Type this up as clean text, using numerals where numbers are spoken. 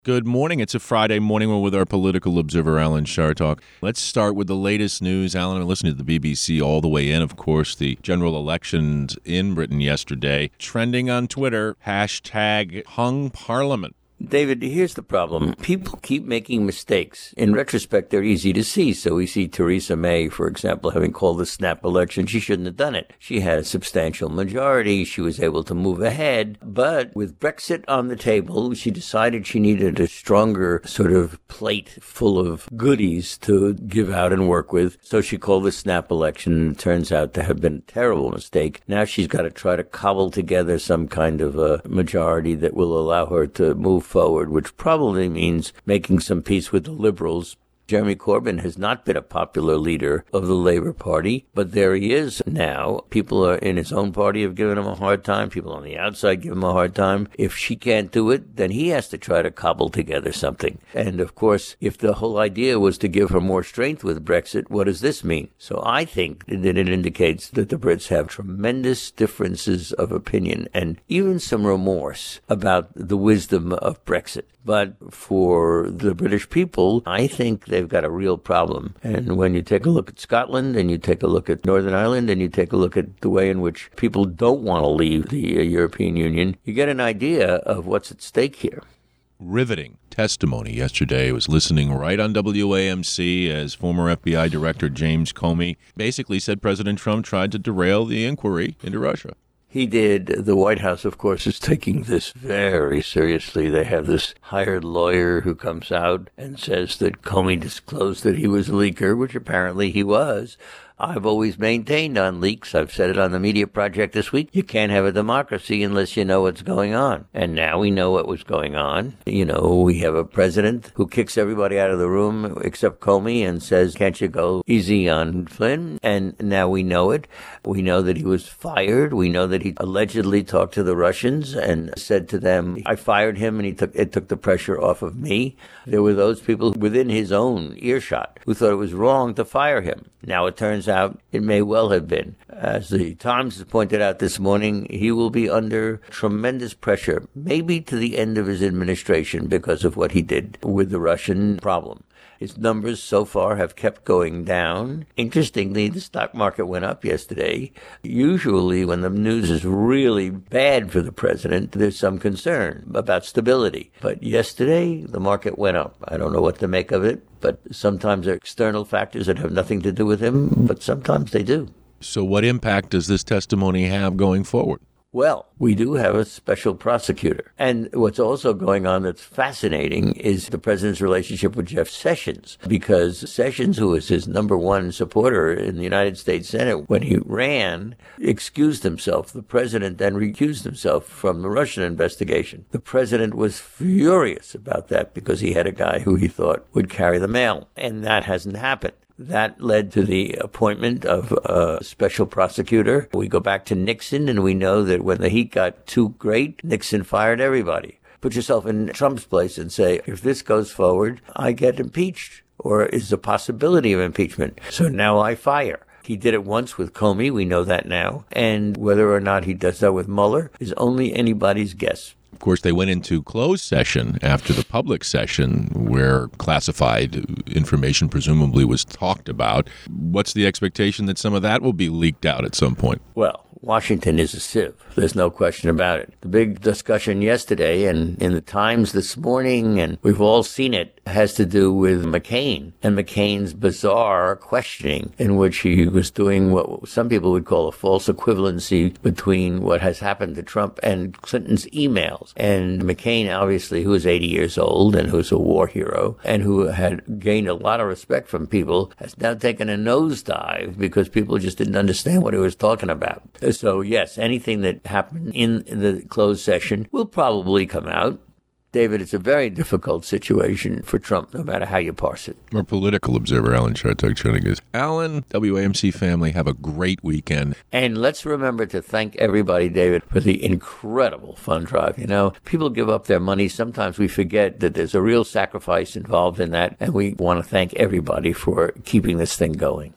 Good morning. It's a Friday morning. We're with our political observer, Alan Chartock. Let's start with the latest news. Alan, I'm listening to the BBC all the way in, of course, the general elections in Britain yesterday. Trending on Twitter, hashtag hung parliament. David, here's the problem. People keep making mistakes. In retrospect, they're easy to see. So we see Theresa May, for example, having called the snap election. She shouldn't have done it. She had a substantial majority. She was able to move ahead. But with Brexit on the table, she decided she needed a stronger sort of plate full of goodies to give out and work with. So she called the snap election, and it turns out to have been a terrible mistake. Now she's got to try to cobble together some kind of a majority that will allow her to move forward, which probably means making some peace with the Liberals. Jeremy Corbyn has not been a popular leader of the Labour Party, but there he is now. People in his own party have given him a hard time. People on the outside give him a hard time. If she can't do it, then he has to try to cobble together something. And of course, if the whole idea was to give her more strength with Brexit, what does this mean? So I think that it indicates that the Brits have tremendous differences of opinion and even some remorse about the wisdom of Brexit. But for the British people, I think they've got a real problem. And when you take a look at Scotland and you take a look at Northern Ireland and you take a look at the way in which people don't want to leave the European Union, you get an idea of what's at stake here. Riveting testimony yesterday. I was listening right on WAMC as former FBI Director James Comey basically said President Trump tried to derail the inquiry into Russia. He did. The White House, of course, is taking this very seriously. They have this hired lawyer who comes out and says that Comey disclosed that he was a leaker, which apparently he was. I've always maintained on leaks. I've said it on the Media Project this week. You can't have a democracy unless you know what's going on. And now we know what was going on. You know, we have a president who kicks everybody out of the room except Comey and says, can't you go easy on Flynn? And now we know it. We know that he was fired. We know that he allegedly talked to the Russians and said to them, I fired him and it took the pressure off of me. There were those people within his own earshot who thought it was wrong to fire him. Now it turns out it may well have been. As the Times has pointed out this morning, he will be under tremendous pressure, maybe to the end of his administration because of what he did with the Russian problem. His numbers so far have kept going down. Interestingly, the stock market went up yesterday. Usually when the news is really bad for the president, there's some concern about stability. But yesterday, the market went up. I don't know what to make of it, but sometimes there are external factors that have nothing to do with him, but sometimes they do. So what impact does this testimony have going forward? Well, we do have a special prosecutor. And what's also going on that's fascinating is the president's relationship with Jeff Sessions, because Sessions, who was his number one supporter in the United States Senate when he ran, excused himself. The president then recused himself from the Russian investigation. The president was furious about that because he had a guy who he thought would carry the mail, and that hasn't happened. That led to the appointment of a special prosecutor. We go back to Nixon, and we know that when the heat got too great, Nixon fired everybody. Put yourself in Trump's place and say, if this goes forward, I get impeached, or is a possibility of impeachment. So now I fire. He did it once with Comey. We know that now. And whether or not he does that with Mueller is only anybody's guess. Of course, they went into closed session after the public session where classified information presumably was talked about. What's the expectation that some of that will be leaked out at some point? Well, Washington is a sieve. There's no question about it. The big discussion yesterday and in the Times this morning, and we've all seen it, has to do with McCain and McCain's bizarre questioning in which he was doing what some people would call a false equivalency between what has happened to Trump and Clinton's emails. And McCain, obviously, who is 80 years old and who's a war hero and who had gained a lot of respect from people, has now taken a nosedive because people just didn't understand what he was talking about. So, yes, anything that happened in the closed session will probably come out. David, it's a very difficult situation for Trump, no matter how you parse it. Our political observer, Alan Chartock, joining us. Alan, WAMC family, have a great weekend. And let's remember to thank everybody, David, for the incredible fund drive. You know, people give up their money. Sometimes we forget that there's a real sacrifice involved in that. And we want to thank everybody for keeping this thing going.